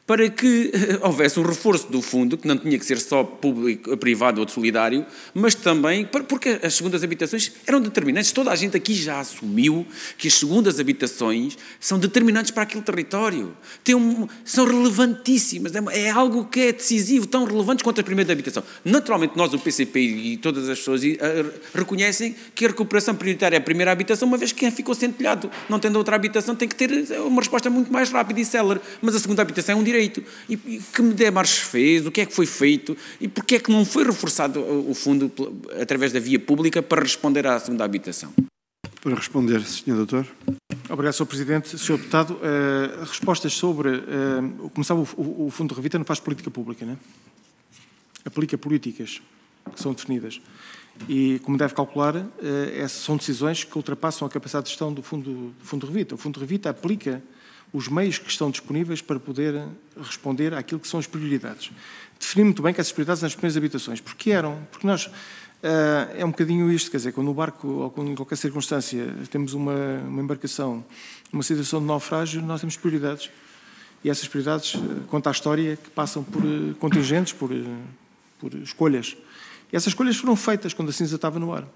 para que houvesse um reforço do fundo, que não tinha que ser só público, privado ou solidário, mas também, porque as segundas habitações eram determinantes. Toda a gente aqui já assumiu que as segundas habitações são determinantes para aquele território. São relevantíssimas, é algo que é decisivo, tão relevante quanto a primeira habitação. Naturalmente, nós, o PCP e todas as pessoas, reconhecem que a recuperação prioritária é a primeira habitação, uma vez que quem ficou sem telhado, não tendo outra habitação, tem que ter uma resposta muito mais rápida e célere. Mas a segunda habitação é um direito. E que demarches fez, o que é que foi feito e porque é que não foi reforçado o fundo através da via pública para responder à segunda habitação? Para responder, Sr. Doutor. Obrigado, Sr. Presidente. Sr. Deputado, respostas sobre... como sabe, o Fundo Revita não faz política pública, não é? Aplica políticas que são definidas. E, como deve calcular, são decisões que ultrapassam a capacidade de gestão do Fundo Revita. O Fundo Revita aplica os meios que estão disponíveis para poder responder àquilo que são as prioridades. Defini muito bem que essas prioridades nas primeiras habitações. Porque nós, é um bocadinho isto, quer dizer, quando no barco ou em qualquer circunstância temos uma embarcação, uma situação de naufrágio, nós temos prioridades. E essas prioridades, quanto à história, que passam por contingentes, por escolhas. E essas escolhas foram feitas quando a cinza estava no ar.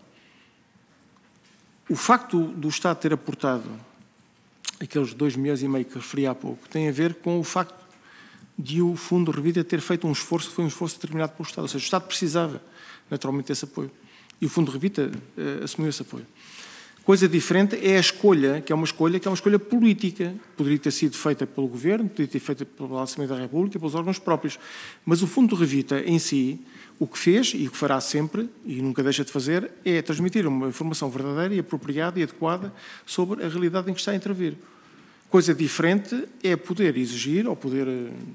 O facto do Estado ter aportado aqueles 2,5 milhões que referi há pouco, tem a ver com o facto de o Fundo Revita ter feito um esforço, que foi um esforço determinado pelo Estado. Ou seja, o Estado precisava, naturalmente, desse apoio. E o Fundo Revita assumiu esse apoio. Coisa diferente é a escolha, que é uma escolha política. Poderia ter sido feita pelo Governo, poderia ter sido feita pela Assembleia da República, pelos órgãos próprios. Mas o Fundo Revita, em si, o que fez, e o que fará sempre, e nunca deixa de fazer, é transmitir uma informação verdadeira e apropriada e adequada sobre a realidade em que está a intervir. Coisa diferente é poder exigir ou poder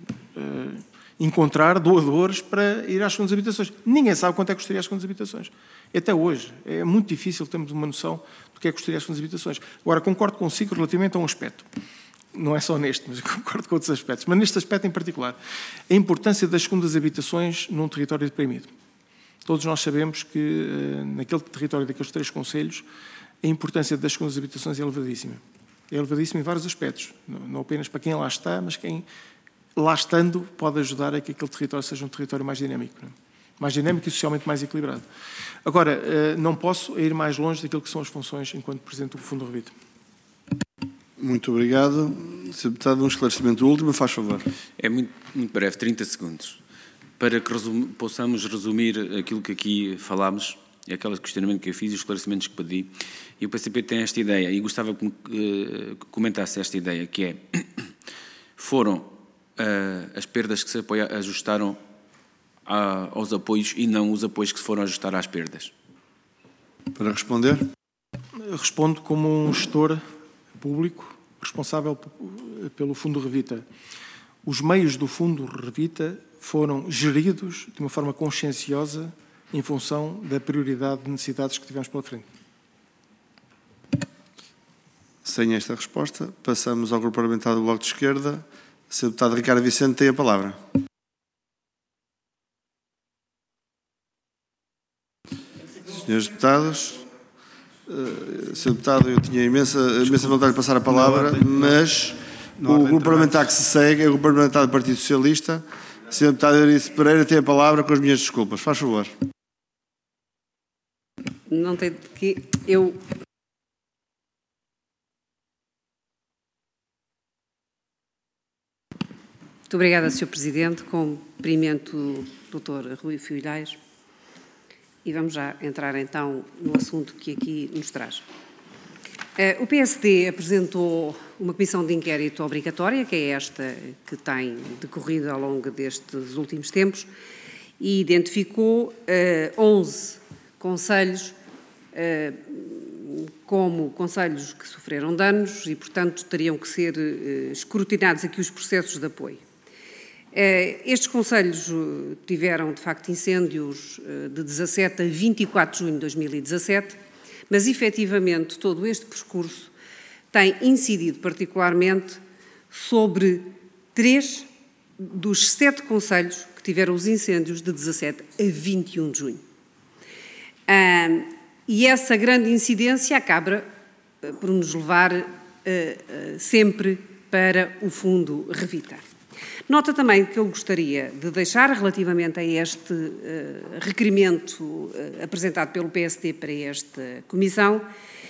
encontrar doadores para ir às segundas habitações. Ninguém sabe quanto é que custaria as segundas habitações. Até hoje. É muito difícil termos uma noção do que é que custaria as segundas habitações. Agora, concordo consigo relativamente a um aspecto. Não é só neste, mas concordo com outros aspectos. Mas neste aspecto em particular, a importância das segundas habitações num território deprimido. Todos nós sabemos que naquele território daqueles 3 concelhos, a importância das segundas habitações é elevadíssima. É elevadíssima em vários aspectos. Não apenas para quem lá está, mas quem lá estando pode ajudar a que aquele território seja um território mais dinâmico. Não é? Mais dinâmico e socialmente mais equilibrado. Agora, não posso ir mais longe daquilo que são as funções enquanto Presidente do Fundo Revita. Muito obrigado. Sr. Deputado, um esclarecimento último, faz favor. É muito breve, 30 segundos. Para que possamos resumir aquilo que aqui falámos, aquele questionamento que eu fiz e os esclarecimentos que pedi. E o PCP tem esta ideia, e gostava que comentasse esta ideia, que é, foram as perdas que se ajustaram aos apoios e não os apoios que se foram ajustar às perdas. Para responder? Respondo como um gestor público responsável pelo Fundo Revita. Os meios do Fundo Revita foram geridos de uma forma conscienciosa em função da prioridade de necessidades que tivemos pela frente. Sem esta resposta, passamos ao Grupo Parlamentar do Bloco de Esquerda. Sr. Deputado Ricardo Vicente tem a palavra. Senhores deputados, Sr. Deputado, eu tinha imensa vontade de passar a palavra, mas o Grupo Parlamentar que se segue é o Grupo Parlamentar do Partido Socialista. Sr. Deputado Euridice Pereira tem a palavra com as minhas desculpas. Faz favor. Não tem de que eu... Muito obrigada, Sr. Presidente. Cumprimento o Dr. Rui Filhais. E vamos já entrar então no assunto que aqui nos traz. O PSD apresentou uma comissão de inquérito obrigatória, que é esta que tem decorrido ao longo destes últimos tempos, e identificou 11 concelhos como concelhos que sofreram danos e, portanto, teriam que ser escrutinados aqui os processos de apoio. Estes concelhos tiveram, de facto, incêndios de 17 a 24 de junho de 2017, mas, efetivamente, todo este percurso tem incidido particularmente sobre 3 dos 7 concelhos que tiveram os incêndios de 17 a 21 de junho. E essa grande incidência acaba por nos levar sempre para o Fundo Revita. Nota também que eu gostaria de deixar relativamente a este requerimento apresentado pelo PSD para esta comissão,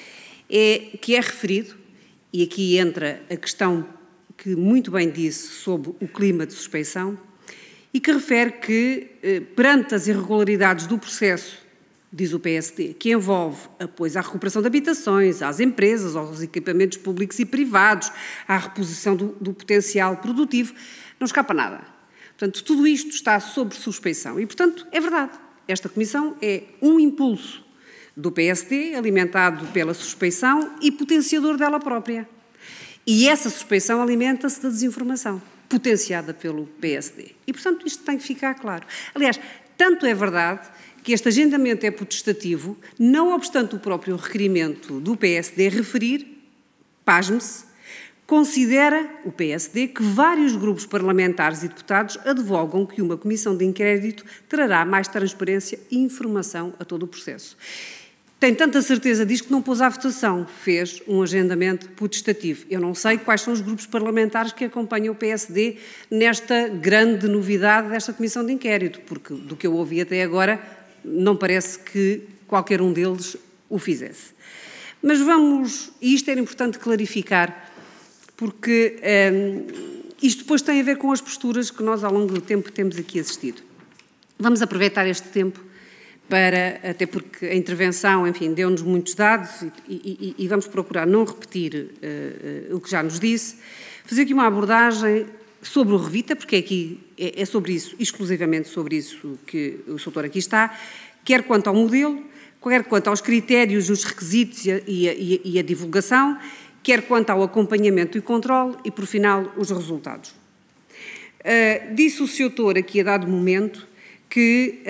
é que é referido, e aqui entra a questão que muito bem disse sobre o clima de suspeição, e que refere que, perante as irregularidades do processo, diz o PSD, que envolve apoio à recuperação de habitações, às empresas, aos equipamentos públicos e privados, à reposição do potencial produtivo, não escapa nada. Portanto, tudo isto está sob suspeição e, portanto, é verdade. Esta comissão é um impulso do PSD, alimentado pela suspeição e potenciador dela própria. E essa suspeição alimenta-se da desinformação, potenciada pelo PSD. E, portanto, isto tem que ficar claro. Aliás, tanto é verdade que este agendamento é potestativo, não obstante o próprio requerimento do PSD referir, pasme-se, considera o PSD que vários grupos parlamentares e deputados advogam que uma comissão de inquérito trará mais transparência e informação a todo o processo. Tem tanta certeza disto que não pôs à votação, fez um agendamento potestativo. Eu não sei quais são os grupos parlamentares que acompanham o PSD nesta grande novidade desta comissão de inquérito, porque do que eu ouvi até agora não parece que qualquer um deles o fizesse. Mas vamos, e isto era importante clarificar, porque isto depois tem a ver com as posturas que nós ao longo do tempo temos aqui assistido. Vamos aproveitar este tempo para, até porque a intervenção, enfim, deu-nos muitos dados e vamos procurar não repetir o que já nos disse, fazer aqui uma abordagem sobre o Revita, porque aqui é sobre isso, exclusivamente sobre isso que o Sr. aqui está, quer quanto ao modelo, quer quanto aos critérios, os requisitos e a divulgação, quer quanto ao acompanhamento e controle e, por final, os resultados. Disse o Sr. aqui a dado momento que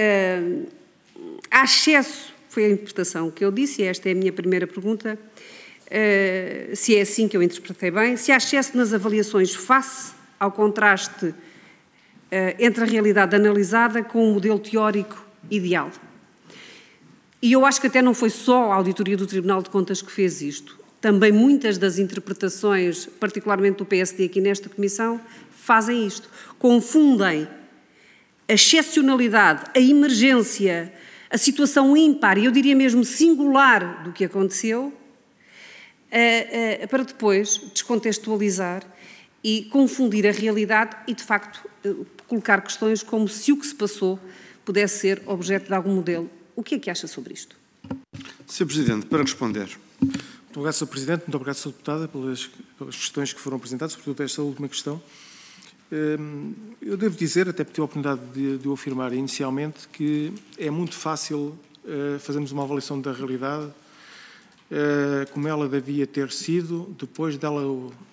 há excesso, foi a interpretação que eu disse, e esta é a minha primeira pergunta, se é assim que eu interpretei bem, se há excesso nas avaliações face ao contraste entre a realidade analisada com o modelo teórico ideal. E eu acho que até não foi só a auditoria do Tribunal de Contas que fez isto. Também muitas das interpretações, particularmente do PSD aqui nesta comissão, fazem isto. Confundem a excepcionalidade, a emergência, a situação ímpar, e eu diria mesmo singular do que aconteceu, para depois descontextualizar e confundir a realidade e, de facto, colocar questões como se o que se passou pudesse ser objeto de algum modelo. O que é que acha sobre isto? Sr. Presidente, para responder. Muito obrigado, Sr. Presidente. Muito obrigado, Sr. Deputada, pelas questões que foram apresentadas, sobretudo esta última questão. Eu devo dizer, até porque tive a oportunidade de o afirmar inicialmente, que é muito fácil fazermos uma avaliação da realidade como ela devia ter sido depois dela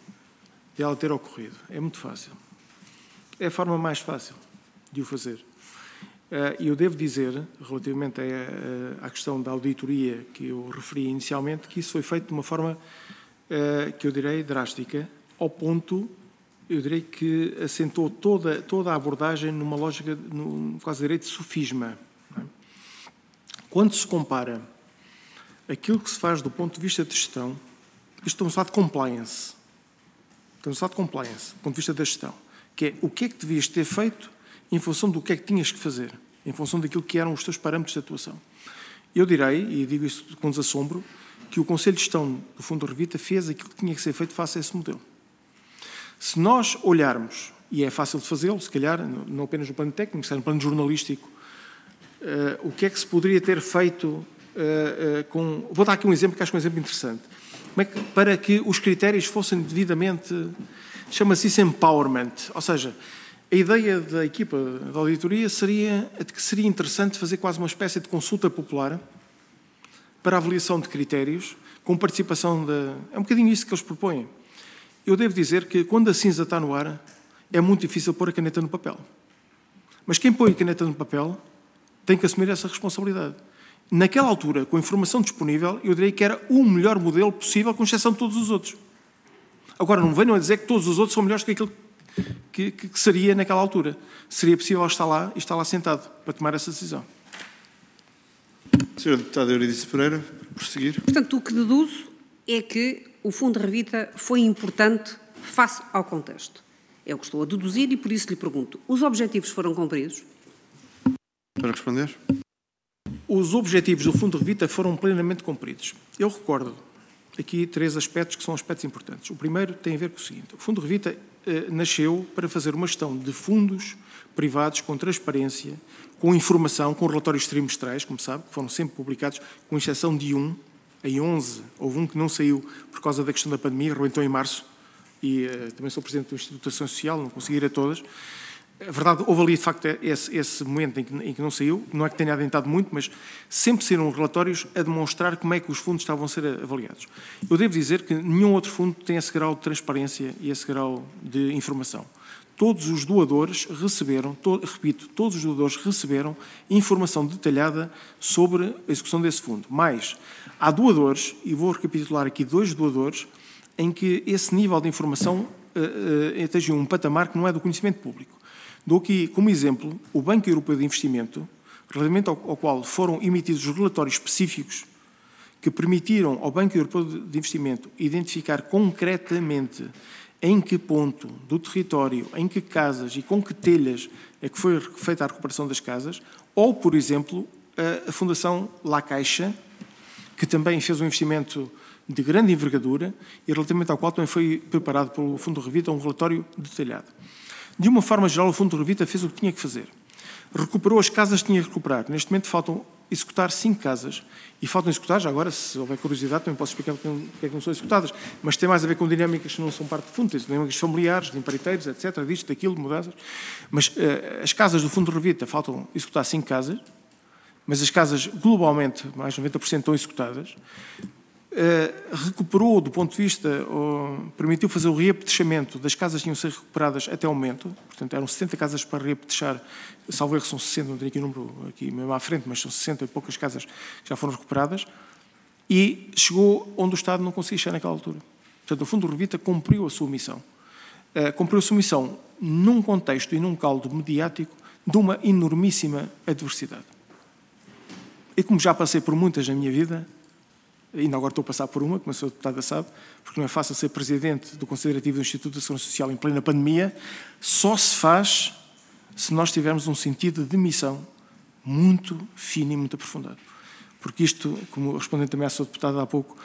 ter ocorrido. É muito fácil. É a forma mais fácil de o fazer. E eu devo dizer, relativamente à questão da auditoria que eu referi inicialmente, que isso foi feito de uma forma que eu direi drástica, ao ponto, eu direi que assentou toda a abordagem numa lógica, no quase direito, de sofisma. Não é? Quando se compara aquilo que se faz do ponto de vista de gestão, isto estamos a falar de compliance. Estamos a falar de compliance, do ponto de vista da gestão, que é o que é que devias ter feito em função do que é que tinhas que fazer, em função daquilo que eram os teus parâmetros de atuação. Eu direi, e digo isso com desassombro, que o Conselho de Gestão do Fundo Revita fez aquilo que tinha que ser feito face a esse modelo. Se nós olharmos, e é fácil de fazê-lo, se calhar, não apenas no plano técnico, se no plano jornalístico, o que é que se poderia ter feito com... Vou dar aqui um exemplo, que acho que é um exemplo interessante. Para que os critérios fossem devidamente... Chama-se isso empowerment, ou seja, a ideia da equipa de auditoria seria que seria interessante fazer quase uma espécie de consulta popular para a avaliação de critérios, com participação É um bocadinho isso que eles propõem. Eu devo dizer que, quando a cinza está no ar, é muito difícil pôr a caneta no papel. Mas quem põe a caneta no papel tem que assumir essa responsabilidade. Naquela altura, com a informação disponível, eu diria que era o melhor modelo possível, com exceção de todos os outros. Agora, não venham a dizer que todos os outros são melhores que aquilo que seria naquela altura. Seria possível estar lá e estar lá sentado para tomar essa decisão. Sra. Deputada Eurídice Pereira, prosseguir. Portanto, o que deduzo é que o Fundo Revita foi importante face ao contexto. É o que estou a deduzir e por isso lhe pergunto, os objetivos foram cumpridos? Para responder. Os objetivos do Fundo Revita foram plenamente cumpridos. Eu recordo aqui 3 aspectos que são aspectos importantes. O primeiro tem a ver com o seguinte. O Fundo Revita nasceu para fazer uma gestão de fundos privados com transparência, com informação, com relatórios trimestrais, como sabe, que foram sempre publicados, com exceção de em 11, houve um que não saiu por causa da questão da pandemia, rebentou em março, e também sou Presidente do Instituto de Ação Social, não consegui ir a todas. A verdade, houve ali, de facto, esse momento em que não saiu, não é que tenha adiantado muito, mas sempre saíram relatórios a demonstrar como é que os fundos estavam a ser avaliados. Eu devo dizer que nenhum outro fundo tem esse grau de transparência e esse grau de informação. Todos os doadores receberam, todos os doadores receberam informação detalhada sobre a execução desse fundo. Mas há doadores, e vou recapitular aqui 2 doadores, em que esse nível de informação atingiu um patamar que não é do conhecimento público. Dou aqui como exemplo o Banco Europeu de Investimento, relativamente ao qual foram emitidos relatórios específicos que permitiram ao Banco Europeu de Investimento identificar concretamente em que ponto do território, em que casas e com que telhas é que foi feita a recuperação das casas, ou, por exemplo, a Fundação La Caixa, que também fez um investimento de grande envergadura e relativamente ao qual também foi preparado pelo Fundo Revita um relatório detalhado. De uma forma geral, o Fundo Revita fez o que tinha que fazer. Recuperou as casas que tinha que recuperar. Neste momento faltam executar 5 casas. E faltam executar, já agora, se houver curiosidade, também posso explicar porque é que não são executadas. Mas tem mais a ver com dinâmicas que não são parte do fundo, tem dinâmicas familiares, de empreiteiros, etc., disto, daquilo, de mudanças. Mas as casas do Fundo Revita faltam executar 5 casas, mas as casas, globalmente, mais de 90% estão executadas. Recuperou, do ponto de vista, permitiu fazer o reapetechamento das casas que iam ser recuperadas até o momento, portanto eram 70 casas para reapetechar, salvo erro são 60, não tenho aqui o número aqui mesmo à frente, mas são 60 e poucas casas que já foram recuperadas, e chegou onde o Estado não conseguia chegar naquela altura. Portanto, o Fundo Revita cumpriu a sua missão. Cumpriu a sua missão num contexto e num caldo mediático de uma enormíssima adversidade. E como já passei por muitas na minha vida, ainda agora estou a passar por uma, como a sua deputada sabe, porque não é fácil ser Presidente do Conselho Diretivo do Instituto de Ação Social em plena pandemia, só se faz se nós tivermos um sentido de missão muito fino e muito aprofundado. Porque isto, como respondendo também à sua deputada há pouco,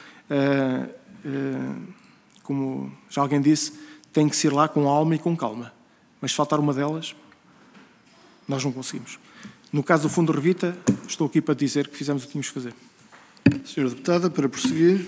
como já alguém disse, tem que ser lá com alma e com calma. Mas se faltar uma delas, nós não conseguimos. No caso do Fundo Revita, estou aqui para dizer que fizemos o que tínhamos de fazer. Senhora Deputada, para prosseguir.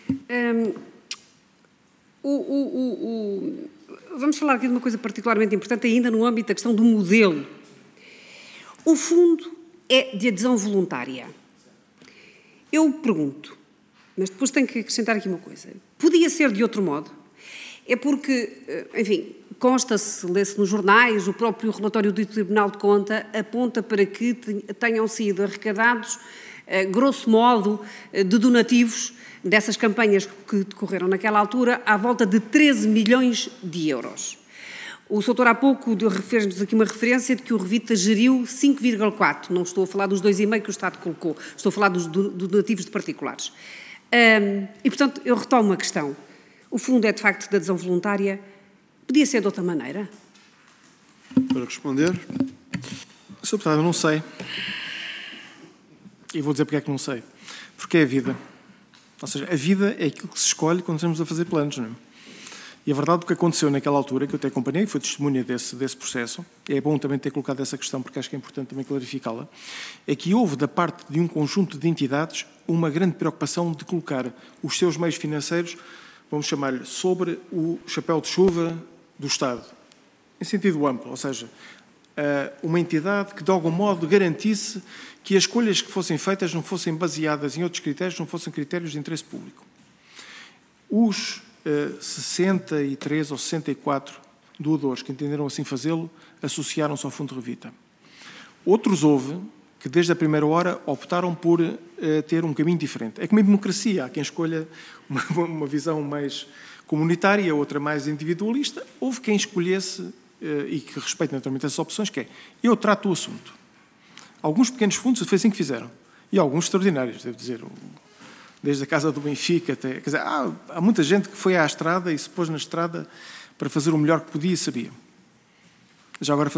Vamos falar aqui de uma coisa particularmente importante, ainda no âmbito da questão do modelo. O fundo é de adesão voluntária. Eu pergunto, mas depois tenho que acrescentar aqui uma coisa. Podia ser de outro modo? É porque, enfim, consta-se, lê-se nos jornais, o próprio relatório do Tribunal de Contas aponta para que tenham sido arrecadados grosso modo, de donativos dessas campanhas que decorreram naquela altura, à volta de 13 milhões de euros. O Soutor há pouco fez-nos aqui uma referência de que o Revita geriu 5,4, não estou a falar dos 2,5 que o Estado colocou, estou a falar dos donativos de particulares. E, portanto, eu retomo a questão. O fundo é, de facto, de adesão voluntária. Podia ser de outra maneira? Para responder. Sr. Deputado, eu não sei. E vou dizer porque é que não sei. Porque é a vida. Ou seja, a vida é aquilo que se escolhe quando estamos a fazer planos, não é? E a verdade, o que aconteceu naquela altura, que eu até acompanhei, foi testemunha desse processo, e é bom também ter colocado essa questão, porque acho que é importante também clarificá-la, é que houve, da parte de um conjunto de entidades, uma grande preocupação de colocar os seus meios financeiros, vamos chamar-lhe, sobre o chapéu de chuva do Estado, em sentido amplo, ou seja, uma entidade que de algum modo garantisse que as escolhas que fossem feitas não fossem baseadas em outros critérios, não fossem critérios de interesse público. Os 63 ou 64 doadores que entenderam assim fazê-lo associaram-se ao Fundo Revita. Outros houve que desde a primeira hora optaram por ter um caminho diferente. É como em democracia, há quem escolha uma visão mais comunitária, outra mais individualista. Houve quem escolhesse, e que respeite naturalmente essas opções, que é, eu trato o assunto. Alguns pequenos fundos foi assim que fizeram. E alguns extraordinários, devo dizer. Desde a Casa do Benfica até... Quer dizer, há muita gente que foi à estrada e se pôs na estrada para fazer o melhor que podia e sabia. Já agora